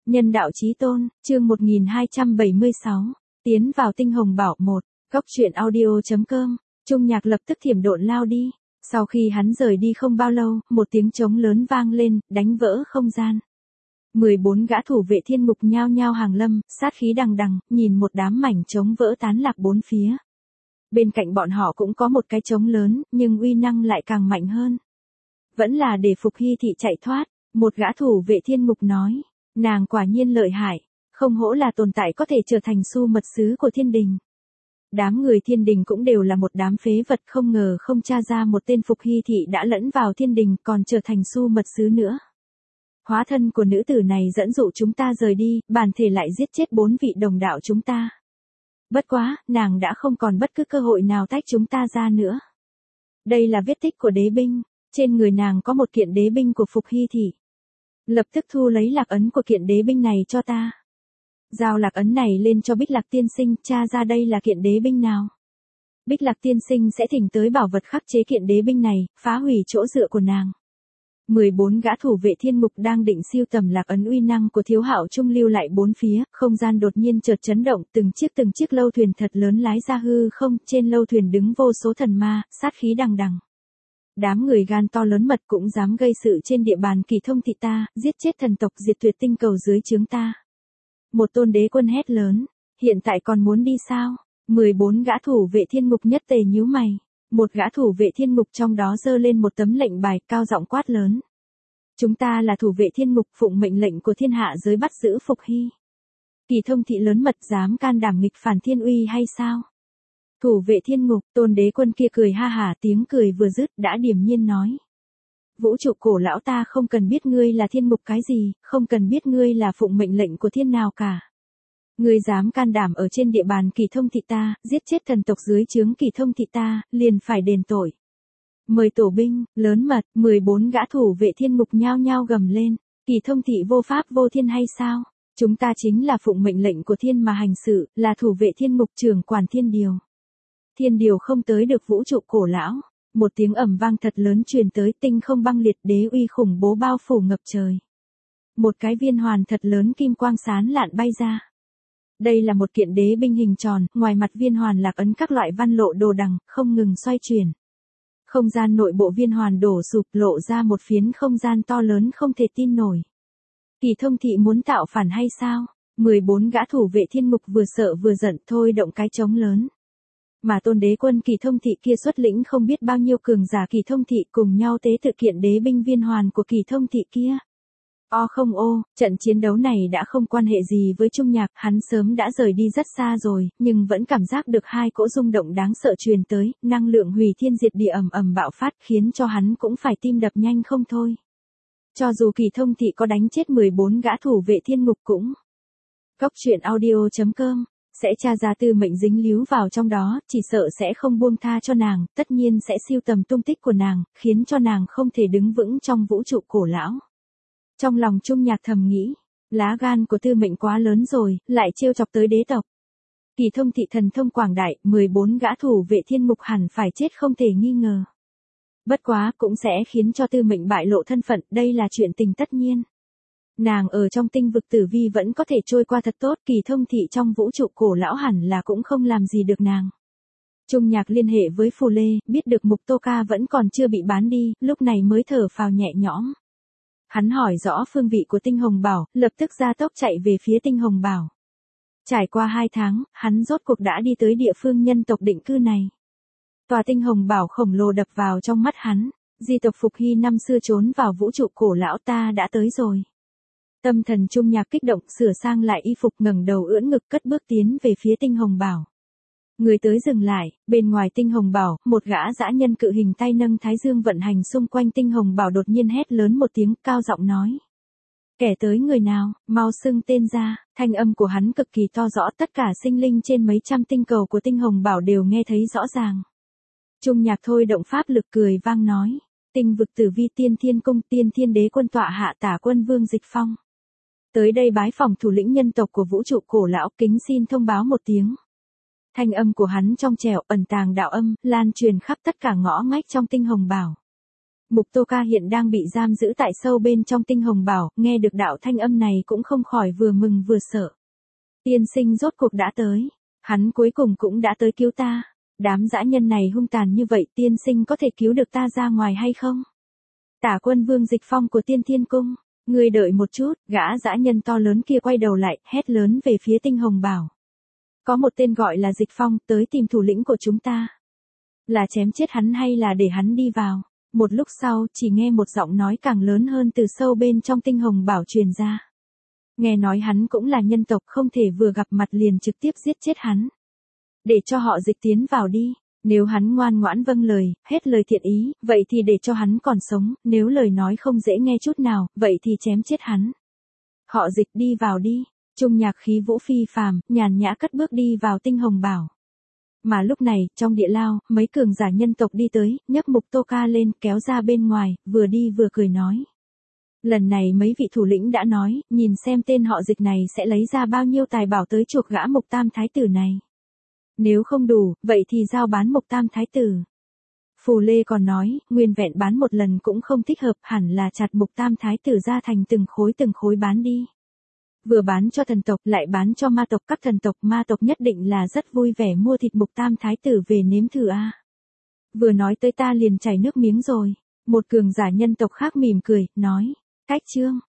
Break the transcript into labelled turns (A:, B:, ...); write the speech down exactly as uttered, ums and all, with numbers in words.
A: Nhân đạo chí tôn, chương một nghìn hai trăm bảy mươi sáu, tiến vào tinh hồng bảo một, góc truyện audio.com, Trung Nhạc lập tức thiểm độn lao đi. Sau khi hắn rời đi không bao lâu, một tiếng trống lớn vang lên, đánh vỡ không gian. mười bốn gã thủ vệ thiên mục nhao nhao hàng lâm, sát khí đằng đằng, nhìn một đám mảnh trống vỡ tán lạc bốn phía. Bên cạnh bọn họ cũng có một cái trống lớn, nhưng uy năng lại càng mạnh hơn. Vẫn là để Phục Hy thị chạy thoát, một gã thủ vệ thiên mục nói. Nàng quả nhiên lợi hại, không hổ là tồn tại có thể trở thành su mật sứ của thiên đình. Đám người thiên đình cũng đều là một đám phế vật, không ngờ không tra ra một tên Phục Hy thị đã lẫn vào thiên đình còn trở thành su mật sứ nữa. Hóa thân của nữ tử này dẫn dụ chúng ta rời đi, bản thể lại giết chết bốn vị đồng đạo chúng ta. Bất quá, nàng đã không còn bất cứ cơ hội nào tách chúng ta ra nữa. Đây là vết tích của đế binh, trên người nàng có một kiện đế binh của Phục Hy thị. Lập tức thu lấy lạc ấn của kiện đế binh này cho ta. Giao lạc ấn này lên cho Bích Lạc tiên sinh, tra ra đây là kiện đế binh nào. Bích Lạc tiên sinh sẽ thỉnh tới bảo vật khắc chế kiện đế binh này, phá hủy chỗ dựa của nàng. mười bốn gã thủ vệ thiên mục đang định siêu tầm lạc ấn uy năng của Thiếu Hạo trung lưu lại bốn phía, không gian đột nhiên chợt chấn động, từng chiếc từng chiếc lâu thuyền thật lớn lái ra hư không, trên lâu thuyền đứng vô số thần ma, sát khí đằng đằng. Đám người gan to lớn mật cũng dám gây sự trên địa bàn Kỳ Thông thị ta, giết chết thần tộc diệt tuyệt tinh cầu dưới trướng ta. Một tôn đế quân hét lớn, hiện tại còn muốn đi sao? mười bốn gã thủ vệ thiên mục nhất tề nhíu mày. Một gã thủ vệ thiên mục trong đó giơ lên một tấm lệnh bài, cao giọng quát lớn. Chúng ta là thủ vệ thiên mục, phụng mệnh lệnh của thiên hạ giới bắt giữ Phục Hy. Kỳ Thông thị lớn mật dám can đảm nghịch phản thiên uy hay sao? Thủ vệ thiên mục, tôn đế quân kia cười ha hả, tiếng cười vừa dứt đã điềm nhiên nói. Vũ trụ cổ lão, ta không cần biết ngươi là thiên mục cái gì, không cần biết ngươi là phụng mệnh lệnh của thiên nào cả. Ngươi dám can đảm ở trên địa bàn Kỳ Thông thị ta, giết chết thần tộc dưới trướng Kỳ Thông thị ta, liền phải đền tội. Mời tổ binh, lớn mật, mười bốn gã thủ vệ thiên mục nhao nhao gầm lên. Kỳ Thông thị vô pháp vô thiên hay sao? Chúng ta chính là phụng mệnh lệnh của thiên mà hành sự, là thủ vệ thiên mục trưởng quản thiên điều. Thiên điều không tới được vũ trụ cổ lão. Một tiếng ầm vang thật lớn truyền tới, tinh không băng liệt, đế uy khủng bố bao phủ ngập trời. Một cái viên hoàn thật lớn kim quang sán lạn bay ra. Đây là một kiện đế binh hình tròn, ngoài mặt viên hoàn lạc ấn các loại văn lộ đồ đằng, không ngừng xoay chuyển. Không gian nội bộ viên hoàn đổ sụp, lộ ra một phiến không gian to lớn không thể tin nổi. Kỳ Thông thị muốn tạo phản hay sao? mười bốn gã thủ vệ thiên mục vừa sợ vừa giận, thôi động cái trống lớn. Mà tôn đế quân Kỳ Thông thị kia xuất lĩnh không biết bao nhiêu cường giả Kỳ Thông thị cùng nhau tế tự kiện đế binh viên hoàn của Kỳ Thông thị kia. O không ô, trận chiến đấu này đã không quan hệ gì với Trung Nhạc, hắn sớm đã rời đi rất xa rồi, nhưng vẫn cảm giác được hai cỗ rung động đáng sợ truyền tới, năng lượng hủy thiên diệt địa ầm ầm bạo phát khiến cho hắn cũng phải tim đập nhanh không thôi. Cho dù Kỳ Thông thị có đánh chết mười bốn gã thủ vệ thiên mục cũng. Góc truyện audio.com sẽ tra ra tư mệnh dính líu vào trong đó, chỉ sợ sẽ không buông tha cho nàng, tất nhiên sẽ siêu tầm tung tích của nàng, khiến cho nàng không thể đứng vững trong vũ trụ cổ lão. Trong lòng Trung Nhạc thầm nghĩ, lá gan của tư mệnh quá lớn rồi, lại trêu chọc tới đế tộc. Kỳ Thông thị thần thông quảng đại, mười bốn gã thủ vệ thiên mục hẳn phải chết không thể nghi ngờ. Bất quá cũng sẽ khiến cho tư mệnh bại lộ thân phận, đây là chuyện tình tất nhiên. Nàng ở trong tinh vực tử vi vẫn có thể trôi qua thật tốt, Kỳ Thông thị trong vũ trụ cổ lão hẳn là cũng không làm gì được nàng. Trung Nhạc liên hệ với Phù Lê, biết được Mục Tô Ca vẫn còn chưa bị bán đi, lúc này mới thở phào nhẹ nhõm. Hắn hỏi rõ phương vị của tinh hồng bảo, lập tức ra tốc chạy về phía tinh hồng bảo. Trải qua hai tháng, hắn rốt cuộc đã đi tới địa phương nhân tộc định cư này. Tòa tinh hồng bảo khổng lồ đập vào trong mắt hắn, di tộc Phục Hy năm xưa trốn vào vũ trụ cổ lão, ta đã tới rồi. Tâm thần Trung Nhạc kích động, sửa sang lại y phục, ngẩng đầu ưỡn ngực, cất bước tiến về phía tinh hồng bảo. Người tới dừng lại, bên ngoài tinh hồng bảo, một gã dã nhân cự hình tay nâng thái dương vận hành xung quanh tinh hồng bảo đột nhiên hét lớn một tiếng, cao giọng nói. Kẻ tới người nào, mau xưng tên ra, thanh âm của hắn cực kỳ to rõ, tất cả sinh linh trên mấy trăm tinh cầu của tinh hồng bảo đều nghe thấy rõ ràng. Trung Nhạc thôi động pháp lực cười vang nói, tinh vực tử vi tiên thiên cung, tiên thiên đế quân tọa hạ tả quân vương Dịch Phong. Tới đây bái phỏng thủ lĩnh nhân tộc của vũ trụ cổ lão, kính xin thông báo một tiếng. Thanh âm của hắn trong trẻo, ẩn tàng đạo âm, lan truyền khắp tất cả ngõ ngách trong tinh hồng bảo. Mục Tô Ca hiện đang bị giam giữ tại sâu bên trong tinh hồng bảo, nghe được đạo thanh âm này cũng không khỏi vừa mừng vừa sợ. Tiên sinh rốt cuộc đã tới. Hắn cuối cùng cũng đã tới cứu ta. Đám dã nhân này hung tàn như vậy, tiên sinh có thể cứu được ta ra ngoài hay không? Tả Quân Vương Dịch Phong của Tiên Thiên Cung. Ngươi đợi một chút, gã dã nhân to lớn kia quay đầu lại, hét lớn về phía tinh hồng bảo. Có một tên gọi là Dịch Phong, tới tìm thủ lĩnh của chúng ta. Là chém chết hắn hay là để hắn đi vào? Một lúc sau, chỉ nghe một giọng nói càng lớn hơn từ sâu bên trong tinh hồng bảo truyền ra. Nghe nói hắn cũng là nhân tộc, không thể vừa gặp mặt liền trực tiếp giết chết hắn. Để cho họ Dịch tiến vào đi. Nếu hắn ngoan ngoãn vâng lời, hết lời thiện ý, vậy thì để cho hắn còn sống, nếu lời nói không dễ nghe chút nào, vậy thì chém chết hắn. Họ Dịch đi vào đi. Trung nhạc khí vũ phi phàm, nhàn nhã cất bước đi vào tinh hồng bảo. Mà lúc này, trong địa lao, mấy cường giả nhân tộc đi tới, nhấc Mục Tô Ca lên, kéo ra bên ngoài, vừa đi vừa cười nói. Lần này mấy vị thủ lĩnh đã nói, nhìn xem tên họ Dịch này sẽ lấy ra bao nhiêu tài bảo tới chuộc gã Mục Tam Thái Tử này. Nếu không đủ, vậy thì giao bán Mục Tam Thái Tử. Phù Lê còn nói, nguyên vẹn bán một lần cũng không thích hợp, hẳn là chặt Mục Tam Thái Tử ra thành từng khối từng khối bán đi. Vừa bán cho thần tộc lại bán cho ma tộc, các thần tộc ma tộc nhất định là rất vui vẻ mua thịt Mục Tam Thái Tử về nếm thử a. Vừa nói tới ta liền chảy nước miếng rồi. Một cường giả nhân tộc khác mỉm cười, nói, cách chương.